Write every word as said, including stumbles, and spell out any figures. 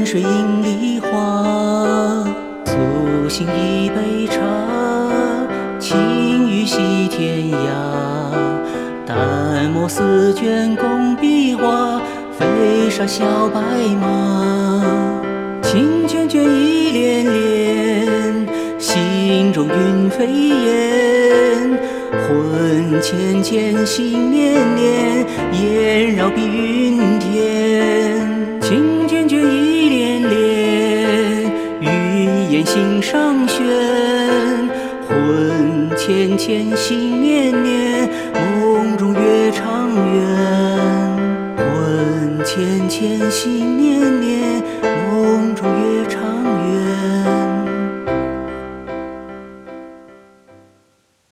水映梨花，苏醒一杯茶，情欲系天涯。淡墨似卷工笔画，飞沙小白马。情卷卷意连连，心中云飞烟。魂牵牵，心念念，烟绕碧云天。情卷卷意连连，云烟心上悬。魂牵牵，心念念，梦中月长圆。魂牵牵，心念念。